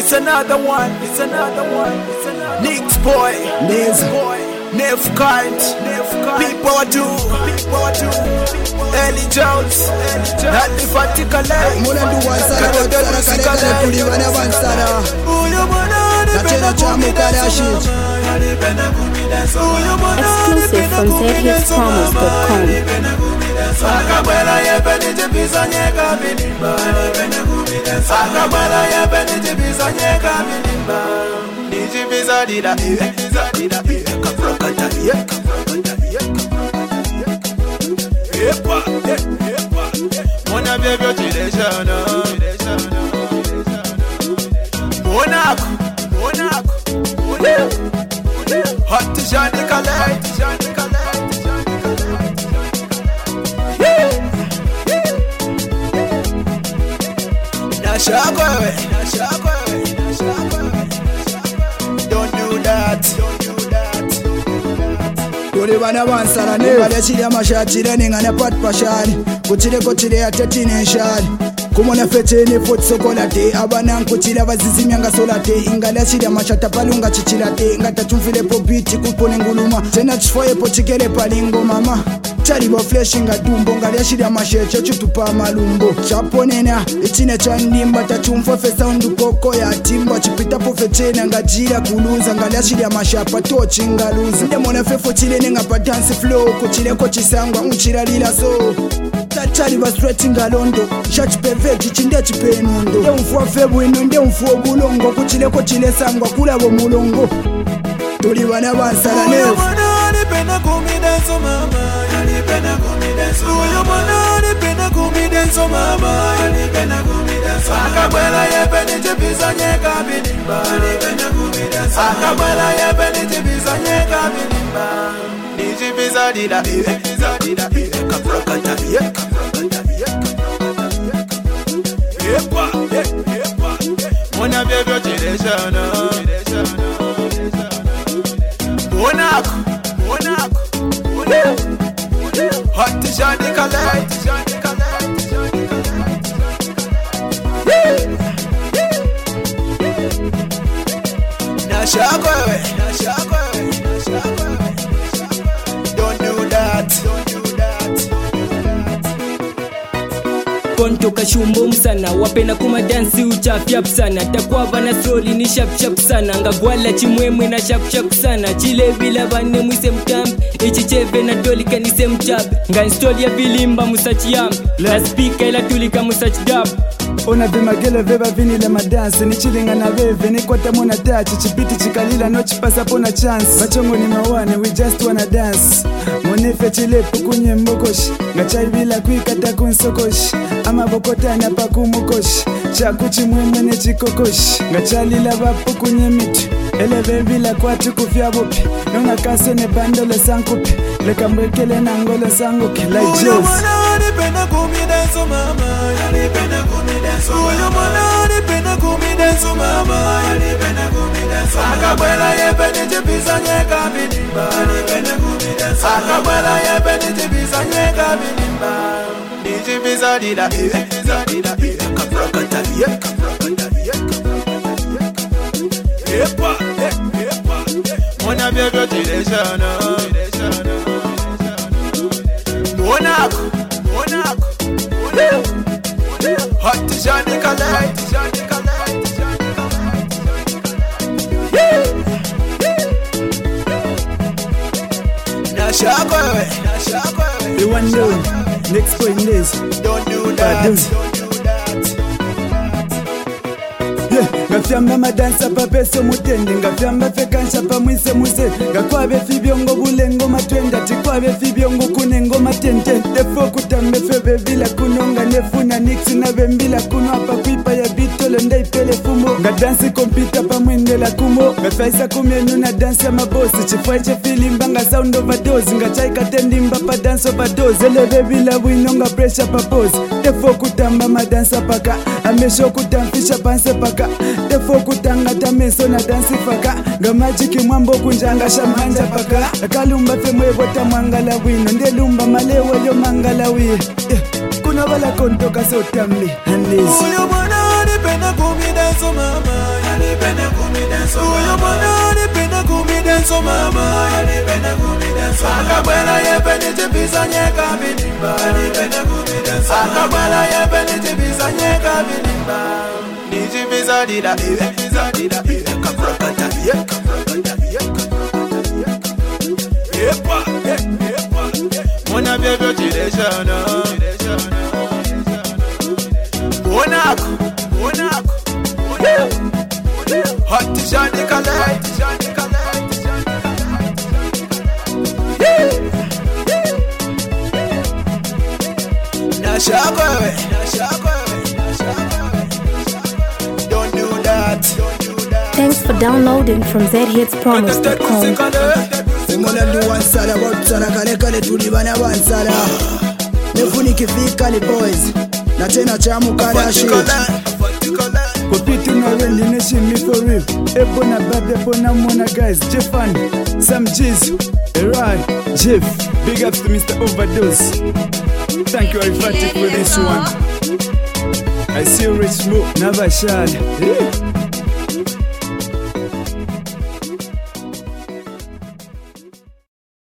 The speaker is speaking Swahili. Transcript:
It's another one. Nick's boy, Nev Kind, People do, Ellie Jones, Happy Fatika Life, Exclusive from zhitspromise.com. Hot to Johnny Calais. Don't do that. Tuli bana bansala ne balechiri amashachire ningane pat pashani kuchire kochire atetine shani kumona fetene fot sokolate abana nkuchira bazizimya ngasolate ingalachiri amashata palunga chichirate ngatatufile popiti kupone nguluma tena chifoye pochikere palingo mama chari bo flesh ngatumbo ngalachiri amasheche chutupa malumbo chaponena ichine chandimba tachumfo fe sound koko ya timba chipita po fetene ngajira kuluza ngalachiri amashapa tochi ngaluza ndemona fefo chile ngapa dance flow kuchile kochisangwa uchiralila so tachari ba stretching alondo shach perfect chinde chipenundo ndemfua febwino ndemfua bulongo kuchile kochile sangwa kulabo mulongo tuli bana bansala nefu Pena comida so mama, pena comida so mama, pena comida so mama, pena comida so akabuela ye pena chipisa nyeka binimba, pena comida so akabuela ye pena chipisa nyeka binimba, ni chipisa dida kaprokata yepa mona bebyo chireshana Hot to Johnny Calais. Don't do that. Konto kashumbo msana wapena kuma dansi uchafyap sana takwava na stroli ni shap sana ngagwala chimwemwe na shap sana chile bila bane mwise mtambi ichicheve na dolika ni semtab nganstoli ya vilimba musachi yam la speaker ila tulika musachi dab ona vimagele veva vinile madansi ni chilinga na veve ni kwata mona tachi chipiti chikalila no chipasa pona chance vachongo ni mawane we just wanna dance monefe chilepu kunye mbokoshi ngachai bila kuikata kunsokoshi ama bokotana pakumukoshi chakuchi mwemwe ne chikokoshi ngachalila vapo kunye mitu eleve bila kwatu kufya bopi nonga kase ne bandole sankupi lekambwekele na ngolo sanguki like Joes Pena comida so mama, pena comida so mama, pena comida so mama, pena comida so akabuela ye pena chipisa nyeka binimba, pena comida so akabuela ye pena chipisa nyeka binimba, ni chipisa dida kaprokata yepa mona bebyo chireshana Monaco Hot to Johnny Calais. The one known, next point is Don't do that. ngafyamba madansa papeso mutende ngafyamba fekansha pamwise muse ngakwabe fibyongo bulengo matwenda tikwabe fibyongo kunengo matente defo kutambe febe bila kunonga nefuna niksi na bembila kuno apa kuipa ya bitolo ndaipele fumo ngadansi kompita pamwendela kumo ngafaisa kumenu na dansi ya mabosi chifaiche filimba nga sound overdose ngachaika tendimba pa dance overdose eleve bila winonga pressure papose defo kutamba madansa paka amesho kutamfisha panse paka defo kutangata meso na dansi faka ngamajiki mwambo kunjanga shamanja paka akalumba femwe bota mangala wino ndelumba malewe yo mangala wi kuna bala kontoka sotamli hanlis Uyo mwana nipenda kumida so mama Uyo mwana alipenda kumidenso mama. Akabwela yepe nitipisa nyeka binimba. Akabwela yepe nitipisa nyeka binimba. Nitipisa dida iwe kaprakata yepa Mona bebe chireshana Onako Hot shani kale Nashakwe Don't do that Thanks for downloading from zhitspromise.com. Umola ndi wansala watsala kale kale tuli bana wansala nefunikifika ni boys na tena chamu kala shit Competing around the nation, me for real. Ebona baby, ebona mona guys. Jeffan, Sam Jiz, Erai, Jeff. Big ups to Mr. Overdose. Thank you, Arifatic, for this one. I see you, Rich Mo, Navashad.